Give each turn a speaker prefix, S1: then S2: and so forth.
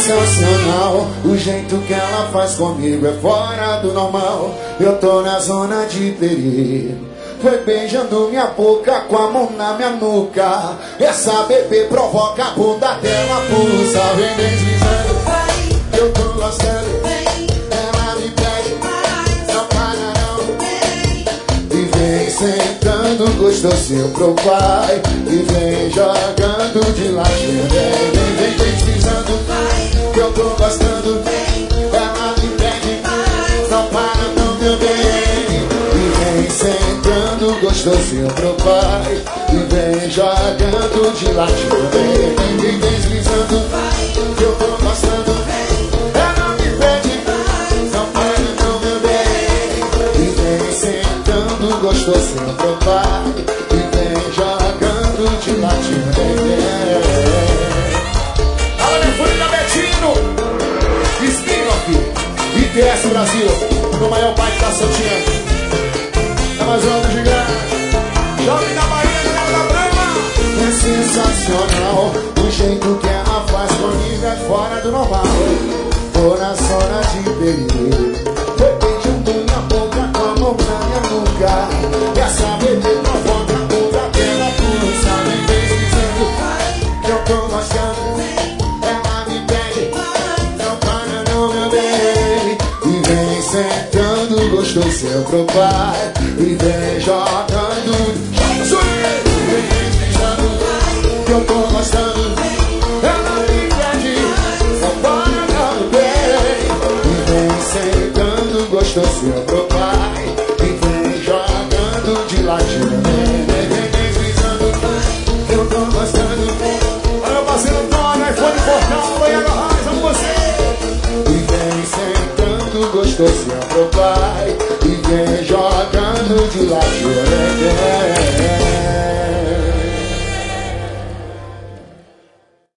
S1: sensacional. O jeito que ela faz comigo é fora do normal. Eu tô na zona de perigo. Foi beijando minha boca com a mão na minha nuca. Essa bebê provoca a bunda dela, pulsa. Vem deslizando, eu tô gostando. Ela me pede, não para não. E vem sentando gostosinho pro pai. E vem jogando de latinha. Vem deslizando, eu tô gostando. Ela me pede, não para não, meu bem. E vem sentando gostosinho pro pai. E vem jogando de latinha. Vem deslizando, eu tô gostando. Ela me pede, não para não, meu bem. E vem sentando gostosinho pro pai. E vem jogando de latinha. Alô, minha família Betino, Spinoff, IPS Brasil, no maior pai que tá sorteando. Amazônia gigante, jovem da Bahia, galera da Brama. É sensacional, o jeito que ela faz comigo é fora do normal. Tô na zona de perigo. Foi beijando minha boca com a mão na minha nuca. E essa bebê provoca a bunda dela, pulsa. Vem deslizando, que eu tô gostando. Ela me pede, não para não, meu bem. E vem sentando gostosinho pro pai. E vem jogando, vem deslizando, que eu tô gostando. Ela me pede, não para não, meu bem. E vem sentando gostosinho pro pai. E vem jogando de ladinho. Vem deslizando, que eu tô gostando. Olha meu parceiro Antônio, iPhone Portal, Banha Garrais, amo você. E vem sentando gostosinho pro pai.